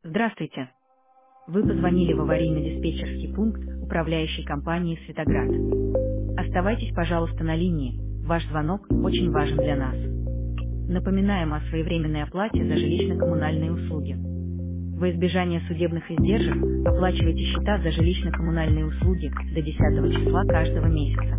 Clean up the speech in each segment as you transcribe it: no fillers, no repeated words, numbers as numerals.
Здравствуйте. Вы позвонили в аварийно-диспетчерский пункт управляющей компании «Светоград». Оставайтесь, пожалуйста, на линии. Ваш звонок очень важен для нас. Напоминаем о своевременной оплате за жилищно-коммунальные услуги. Во избежание судебных издержек оплачивайте счета за жилищно-коммунальные услуги до 10 числа каждого месяца.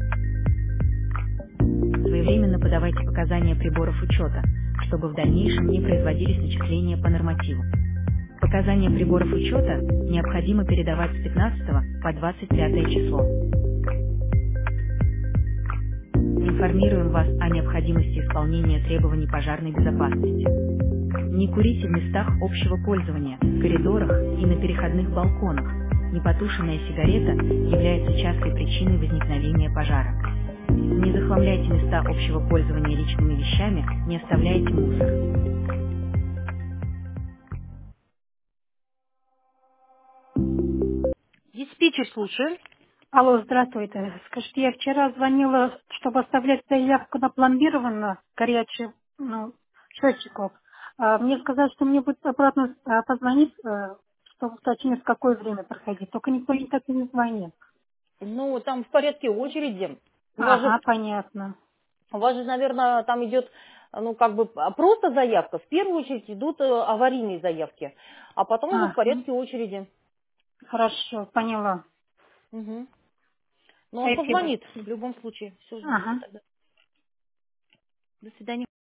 Своевременно подавайте показания приборов учета, чтобы в дальнейшем не производились начисления по нормативу. Показания приборов учета необходимо передавать с 15 по 25 число. Информируем вас о необходимости исполнения требований пожарной безопасности. Не курите в местах общего пользования, в коридорах и на переходных балконах. Непотушенная сигарета является частой причиной возникновения пожара. Не захламляйте места общего пользования личными вещами, не оставляйте мусор. Диспетчер, слушаю. Алло, здравствуйте. Скажите, я вчера звонила, чтобы оставлять заявку на пломбированную горячую, счетчиков. Мне сказали, что мне будет обратно позвонить, чтобы уточнить, в какое время проходить. Только никто не так и не звонит. Ну, там в порядке очереди. Ага, понятно. У вас же, наверное, там идет, ну, как бы просто заявка. В первую очередь идут аварийные заявки, а потом уже в Ага, порядке очереди. хорошо, поняла. Мгм. Ну, он Спасибо. позвонит в любом случае. Все, ждите Ага. тогда. До свидания.